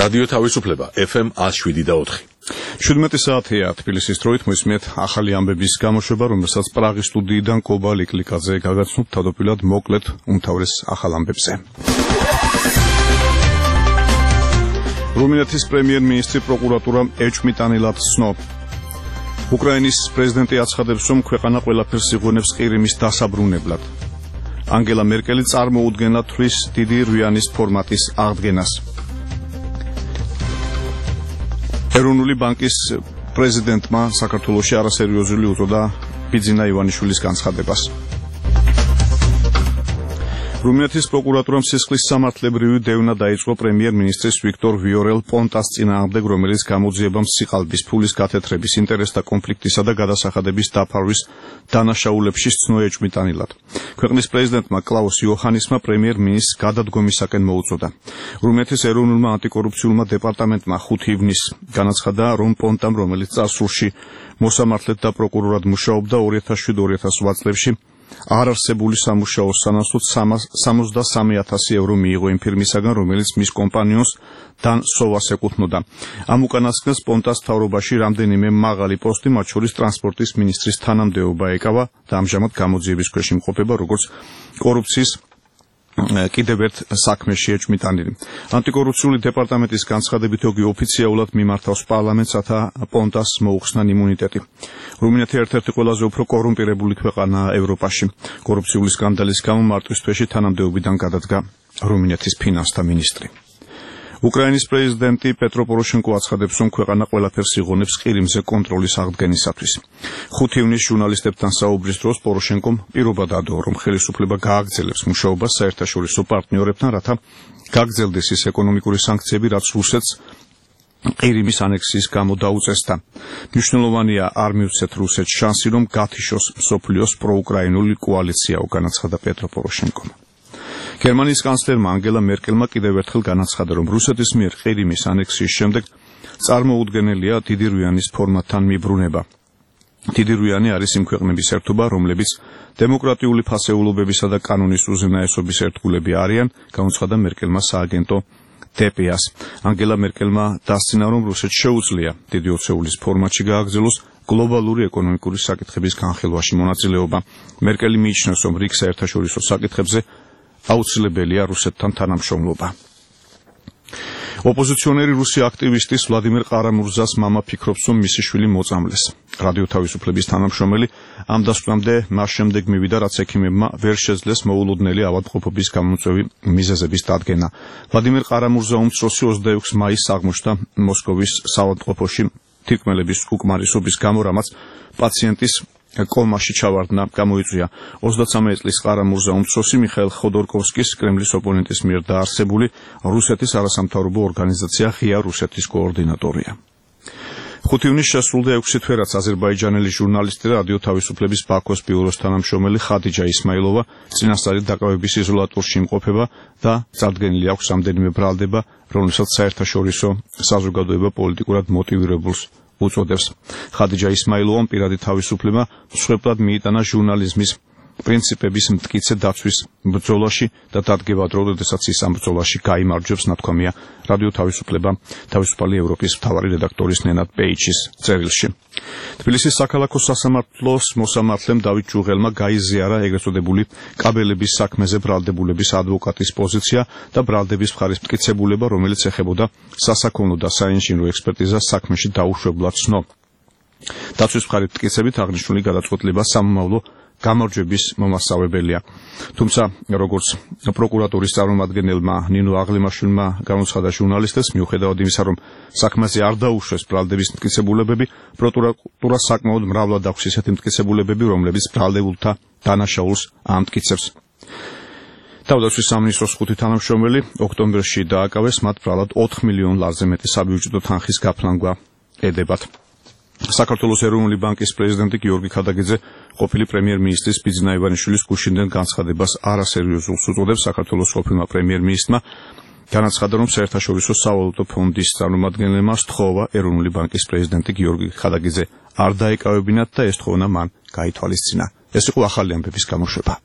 რადიო თავისუფლება FM 107.4. 17 საათია თბილისის დროით მოისმენთ ახალი ამბების გამოშვება, რომელსაც პრაღის სტუდიიდან კობა ლიკლიკაძე გაგაცნობთ თავდაპირველად მოკლედ უმთავრეს ახალ ამბებზე. რუმინეთის პრემიერ-მინისტრი პროკურატურამ ეჭვმიტანილად ცნო. უკრაინის პრეზიდენტი აცხადებს, რომ ქვეყანა ყველაფერს იღონებს ყირიმის დასაბრუნებლად. ანგელა მერკელი წარმოუდგენლად თვლის დიდი რვიანის ფორმატის აღდგენას. ეროვნული ბანკის პრეზიდენტმა საქართველოში არასერიოზული უწოდა ბიძინა ივანიშვილის განცხადებას. რუმინეთის პროკურატურამ სისხლის სამართლებრივი დევნა დაიწყო პრემიერ-მინისტრის ვიქტორ ვიორელ-პონტას წინააღმდეგ, რომელიც გამოძიებამ სიყალბის, ფულის გათეთრების, ინტერესთა კონფლიქტისა და გადასახადების დაფარვის დანაშაულებში სცნო ეჭვმიტანილად. ქვეყნის პრეზიდენტმა კლაუს იოჰანისმა პრემიერ-მინისტრს გადადგომისაკენ მოუწოდა. რუმინეთის ეროვნულმა ანტიკორუფციულმა დეპარტამენტმა 5 ივნისს განაცხადა, რომ პონტამ, რომელიც წარსულში მოსამართლედ და პროკურორად მუშაობდა 2007-2008 წლებში, არარსებული სამუშაოს სანაცვლოდ 63,000 ევრო მიიღო იმ ფირმისაგან, რომელიც მის კომპანიონს დან სოვას ეკუთვნოდა. ამ უკანასკნელს პონტას მთავრობაში რამდენიმე მაღალი პოსტი, მათ შორის ტრანსპორტის მინისტრის თანამდებობა ეკავა და ამჟამად გამოძიების ქვეშ იმყოფება, როგორც კორუფციის კიდევ ერთ საქმეში ეჭვმიტანილი. ანტიკორუფციული დეპარტამენტის განცხადებით, იგი ოფიციალურად მიმართავს პარლამენტს, რათა პონტას მოუხსნან იმუნიტეტი. რუმინეთი ერთ-ერთი ყველაზე უფრო კორუმპირებული ქვეყანაა ევროპაში. კორუფციული სკანდალის გამო მარტვის თვეში თანამდებობიდან გადადგა რუმინეთის ფინანსთა მინისტრი. უკრაინის პრეზიდენტი პეტრო პოროშენკო აცხადებს, რომ ქვეყანა ყველაფერს იღონებს ყირიმზე კონტროლის აღდგენისათვის. 5 ივნისს ჟურნალისტებთან საუბრის დროს პოროშენკომ პირობა დადო, რომ ხელისუფლება გააგრძელებს მუშაობას საერთაშორისო პარტნიორებთან, რათა გაგრძელდეს ის ეკონომიკური სანქციები, რაც რუსეთს ყირიმის ანექსიის გამო დაუწესდა. მნიშვნელოვანია არ მივცეთ რუსეთს შანსი, რომ გათიშოს მსოფლიოს პროუკრაინული კოალიციაო, განაცხადა პეტრო პოროშენკომ. გერმანიის კანცლერმა ანგელა მერკელმა კიდევ ერთხელ განაცხადა, რომ რუსეთის მიერ ყირიმის ანექსიის შემდეგ წარმოუდგენელია დიდი რვიანის ფორმატთან მიბრუნება. დიდი რვიანი არის იმ ქვეყნების ერთობა, რომლებიც დემოკრატიული ფასეულობებისა და კანონის უზენაესობის ერთგულები არიან, განაცხადა მერკელმა სააგენტო დპ-ს. ანგელა მერკელმა დასცინა, რომ რუსეთს შეუძლია დიდი ოცეულის ფორმატში გააგრძელოს გლობალური ეკონომიკური საკითხების განხილვაში მონაწილეობა. მერკელი მიიჩნევს, რომ რიგ საერთაშორისო საკითხებზე აუცილებელია რუსეთთან თანამშრომლობა. ოპოზიციონერი რუსი აქტივისტის ვლადიმერ ყარამურზას მამა ფიქრობს, რომ მისი შვილი მოწამლეს. რადიო თავისუფლების თანამშრომელი ამ დასკვნამდე მას შემდეგ მივიდა, რაც ექიმებმა ვერ შეძლეს მოულოდნელი ავადმყოფობის გამომწვევი მიზეზების დადგენა. ვლადიმერ ყარამურზა უმცროსი 26 მაისს აღმოჩნდა მოსკოვის საავადმყოფოში თირკმელების უკმარისობის გამო, რამაც პაციენტის კომაში ჩავარდნა გამოიწვია. 33 წლის ყარამურზა უმცროსი მიხაილ ხოდორკოვსკის, კრემლის ოპონენტის მიერ დაარსებული რუსეთის არასამთავრობო ორგანიზაცია ღია რუსეთის კოორდინატორია. 5 ივნისს შესრულდა 6 თვერაც აზერბაიჯანელი ჟურნალისტი და რადიო თავისუფლების ბაქოს ბიუროს თანამშრომელი ხადიჯა ისმაილოვა წინასწარი დაკავების იზოლატორში იმყოფება და წარდგენილი აქვს რამდენიმე ბრალდება, რომელსაც საერთაშორისო საზოგადოება პოლიტიკურად მოტივირებულს უწოდებს. ხადიჯა ისმაილოვამ პირადი თავისუფლება მსხვერპლად მიიტანა ჟურნალიზმის პრინციპების მტკიცე დაცვის ბრძოლაში და დადგება დრო, როდესაც ის ამ ბრძოლაში გაიმარჯვებს, ნათქვამია რადიო თავისუფლება თავისუფალი ევროპის მთავარი რედაქტორის ნენად პეიჩის წერილში. თბილისის საქალაქო სასამართლოს მოსამართლემ დავით ჯუღელმა გაიზიარა ეგრეთ წოდებული კაბელების საქმეზე ბრალდებულების ადვოკატის პოზიცია და ბრალდების მხარის მტკიცებულება, რომელიც ეხებოდა სასაქონლო და საინჟინრო ექსპერტიზას საქმეში დაუშვებლად ცნო. დაცვის მხარის მტკიცებით აღნიშნული გადაწყვეტილება სამომავლო გამარჯვების მომასწავებელია. თუმცა, როგორც პროკურატურის წარმომადგენელმა ნინო აღლიმაშვილმა განაცხადა ჟურნალისტებს, მიუხედავად იმისა, რომ საქმეზე არ დაუშვეს ბრალდების მტკიცებულებები, პროკურატურა საკმაოდ მრავლად აქვს ისეთი მტკიცებულებები, რომლებიც ბრალდებულთა დანაშაულს ამტკიცებს. თავდაცვის სამინისტროს 5 თანამშრომელი ოქტომბერში დააკავეს, მათ ბრალად 4 მილიონ ლარზე მეტი საბიუჯეტო თანხის გაფლანგვა ედებათ. საქართველოს ეროვნული ბანკის პრეზიდენტი გიორგი ქადაგიძე ყოფილი პრემიერ-მინისტრის ბიძინა ივანიშვილის გუშინდელ განცხადებას არასერიოზულს უწოდებს. საქართველოს ყოფილმა პრემიერ-მინისტრმა განაცხადა, რომ საერთაშორისო სავალუტო ფონდის წარმომადგენლებმა სთხოვა ეროვნული ბანკის პრეზიდენტი გიორგი ქადაგიძე არ დაეკავებინათ და ეს თხოვნა მან გაითვალისწინა. ეს იყო ახალი ამბების გამოშვება.